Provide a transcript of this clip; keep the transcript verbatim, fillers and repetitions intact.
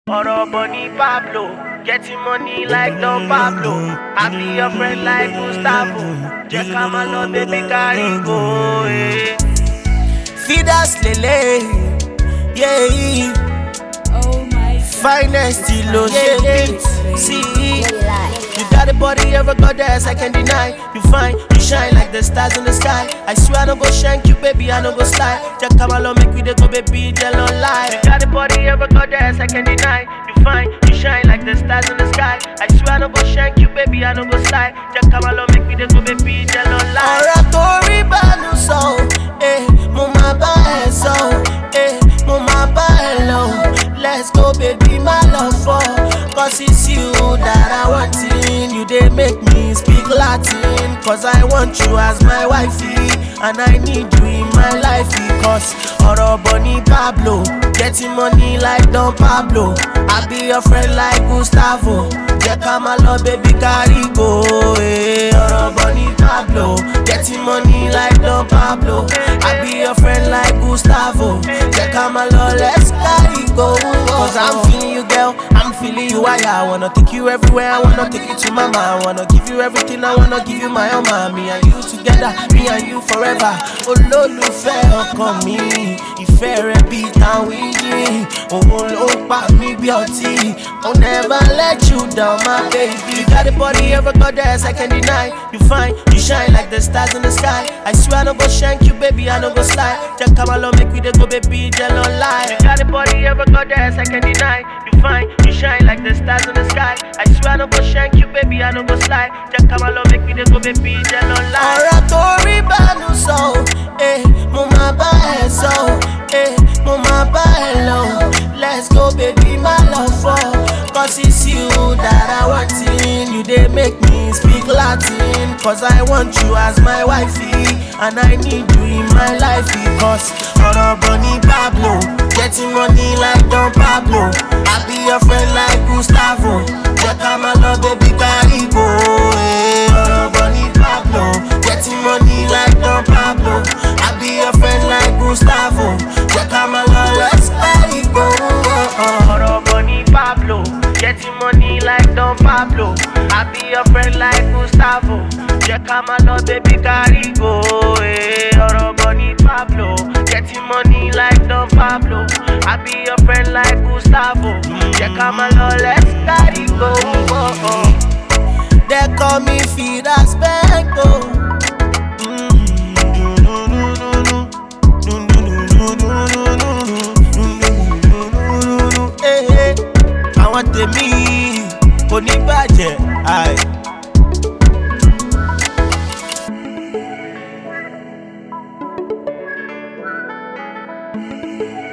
Oro Bunny Pablo, getting money like Don Pablo. I be your friend like Gustavo. Jẹ́ ká máa lọ baby carry go. Eh. Feed us lele, yeah. Oh my Finest kilo, yeah. See, you got a body of a goddess, I can't deny. You fine, you shine like the stars in the sky. I swear I no go shank you, baby, I no go slide. Just come along, make we dey go, baby, tell no lie. You got a body of a goddess, I can't deny. You fine, you shine like the stars in the sky. I swear I no go shank you, baby, I no go slide. Just come along, make we dey go, baby, tell no lie. Ọ̀rọ̀ tó rí bánú sọ, eh, mo máa bá ẹ sọ, eh, mo máa bá ẹ lọ. Let's go, baby, my love for. Cause it's you that I want in. You they make me speak Latin. Cause I want you as my wifey. And I need you in my life. Because Oro Bunny Pablo, getting money like Don Pablo. I be your friend like Gustavo. Jẹ́ ká máa lọ, baby, carry go. Eh. Oro Bunny Pablo, getting money like Don Pablo. I be your friend like Gustavo. Jẹ́ ká máa lọ, let's carry go. Cause I'm feeling you, girl, I'm feeling you. I, I wanna take you everywhere, I wanna take you to mama. I wanna give you everything, I wanna give you my own. Me and you together, me and you forever. Olólùfẹ́ ọkàn mi, ìfẹ́ rẹ bí táwọn yìí. Òun ló pa mí bí ọtí. I'll never let you down, my baby. You got a body of a goddess, I can't deny. You fine, you shine like the stars in the sky. I swear I no go shank you, baby, I no go slide. Just come along, make we dey go, baby, tell no lie. You got a body of a goddess, I can't deny. You fine, you shine like the stars in the sky. I swear I no go shank you, baby, I no go slide. Just come along, make we dey go, baby, tell no lie. Ọ̀rọ̀ tó rí bánú sọ, eh, mo máa bá ẹ sọ, eh, mo máa bá ẹ lọ. Let's go, baby, my love for. Cause it's you that I want in. You they make me speak Latin. Cause I want you as my wifey. And I need you in my life. Because Oro Bunny Pablo, getting money like Don Pablo. I be your friend like Gustavo. Jẹ́ ká máa lọ, baby, carry go. Eh. Oro Bunny Pablo, getting money like Don Pablo. I be your friend like Gustavo. Jẹ́ ká máa lọ, let's carry go. Oro Bunny Pablo, getting money like Don Pablo. I be your friend like Gustavo. Jẹ́ ká máa lọ, baby, carry go. Eh. Oro Bunny Pablo, getting money like Don Pablo. I be your friend like Gustavo. Jẹ́ ká máa lọ, let's carry go. Oh, oh. They call me Fidas Benko. Àwọn tèmi kò ní bàjẹ́. Aye.